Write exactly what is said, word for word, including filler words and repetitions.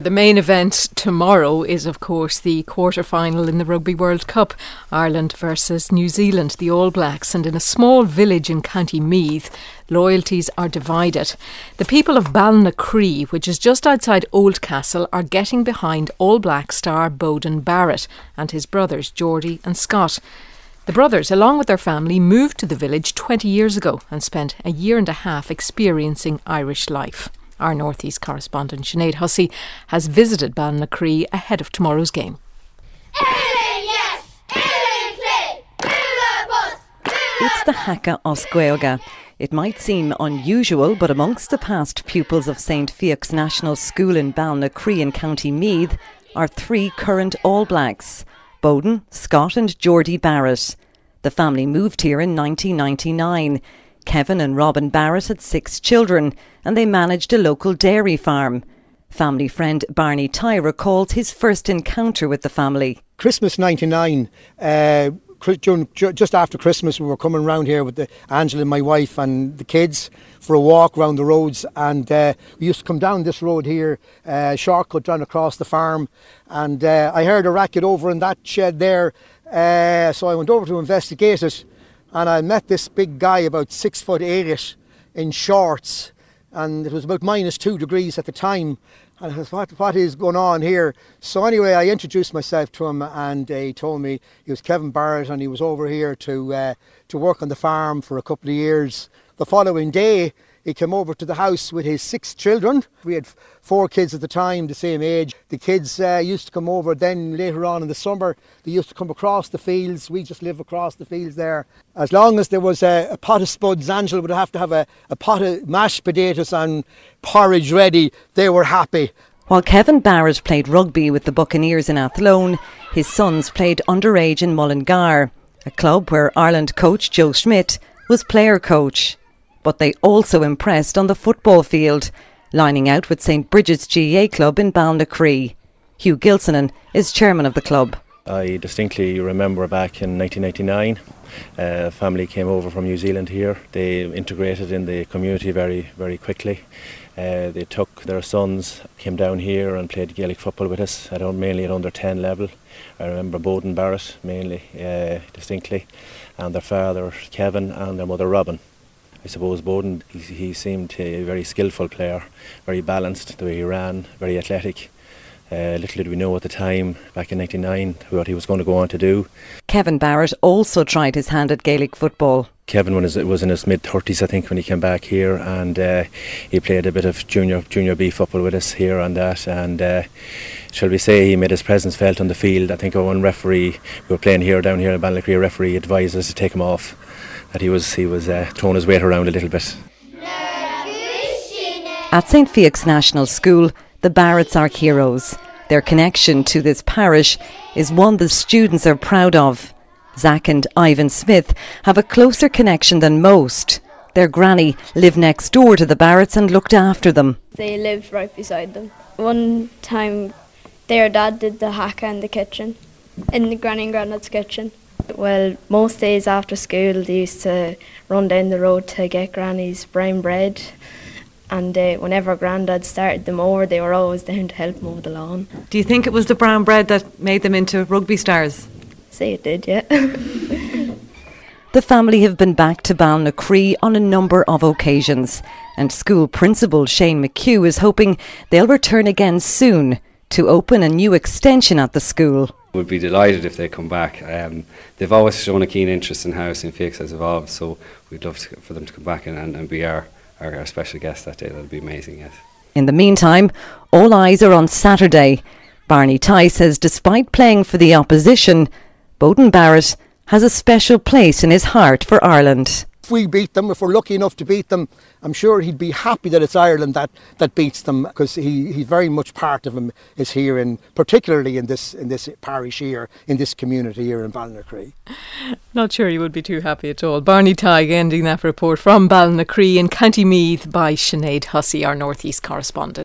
The main event tomorrow is, of course, the quarter-final in the Rugby World Cup. Ireland versus New Zealand, the All Blacks. And in a small village in County Meath, loyalties are divided. The people of Ballinacree, which is just outside Oldcastle, are getting behind All Black star Beauden Barrett and his brothers Geordie and Scott. The brothers, along with their family, moved to the village twenty years ago and spent a year and a half experiencing Irish life. Our North East correspondent Sinead Hussey has visited Ballinacree ahead of tomorrow's game. It's the Haka os Gaeilge. It might seem unusual, but amongst the past pupils of Saint Fiach's National School in Ballinacree in County Meath are three current All Blacks: Beauden, Scott and Geordie Barrett. The family moved here in nineteen ninety-nine. Kevin and Robin Barrett had six children and they managed a local dairy farm. Family friend Barney Tighe recalls his first encounter with the family. Christmas ninety-nine, uh, just after Christmas, we were coming round here with the, Angela, my wife and the kids for a walk around the roads, and uh, we used to come down this road here, uh, shortcut down across the farm, and uh, I heard a racket over in that shed there, uh, so I went over to investigate it. And I met this big guy, about six foot eight, in shorts, and it was about minus two degrees at the time. And I thought, what, what is going on here? So anyway, I introduced myself to him, and uh, he told me he was Kevin Barrett, and he was over here to uh, to work on the farm for a couple of years. The following day, he came over to the house with his six children. We had four kids at the time, the same age. The kids uh, used to come over then later on in the summer. They used to come across the fields. We just live across the fields there. As long as there was a, a pot of spuds, Angela would have to have a, a pot of mashed potatoes and porridge ready. They were happy. While Kevin Barrett played rugby with the Buccaneers in Athlone, his sons played underage in Mullingar, a club where Ireland coach Joe Schmidt was player coach. But they also impressed on the football field, lining out with Saint Bridget's G A A club in Ballinacree. Hugh Gilsonan is chairman of the club. I distinctly remember back in nineteen ninety-nine, a family came over from New Zealand here. They integrated in the community very, very quickly. Uh, they took their sons, came down here and played Gaelic football with us, at, mainly at under ten level. I remember Beauden Barrett mainly, uh, distinctly, and their father Kevin and their mother Robin. I suppose Beauden, he, he seemed a very skillful player, very balanced, the way he ran, very athletic. Uh, little did we know at the time, back in ninety-nine, what he was going to go on to do. Kevin Barrett also tried his hand at Gaelic football. Kevin was, was in his mid-thirties, I think, when he came back here, and uh, he played a bit of junior junior B football with us here and that, and uh, shall we say he made his presence felt on the field. I think our one referee, we were playing here, down here in Ballinacree, a referee advised us to take him off, that he was, he was uh, throwing his weight around a little bit. At Saint Fiach's National School, the Barretts are heroes. Their connection to this parish is one the students are proud of. Zach and Ivan Smith have a closer connection than most. Their granny lived next door to the Barretts and looked after them. They lived right beside them. One time their dad did the haka in the kitchen, in the granny and granddad's kitchen. Well, most days after school they used to run down the road to get granny's brown bread, and uh, whenever granddad started them over, they were always down to help mow the lawn. Do you think it was the brown bread that made them into rugby stars? Say it did, yeah. The family have been back to Ballinacree on a number of occasions, and school principal Shane McHugh is hoping they'll return again soon to open a new extension at the school. We'd be delighted if they come back. Um, they've always shown a keen interest in how Saint Fiach's has evolved, so we'd love to, for them to come back and, and, and be our, our, our special guest that day. That'll be amazing, yes. In the meantime, all eyes are on Saturday. Barney Tighe says despite playing for the opposition, Beauden Barrett has a special place in his heart for Ireland. If we beat them, if we're lucky enough to beat them, I'm sure he'd be happy that it's Ireland that, that beats them, because he, he very much part of him is here, in particularly in this in this parish here, in this community here in Ballinacree. Not sure he would be too happy at all. Barney Tighe ending that report from Ballinacree in County Meath by Sinead Hussey, our North East correspondent.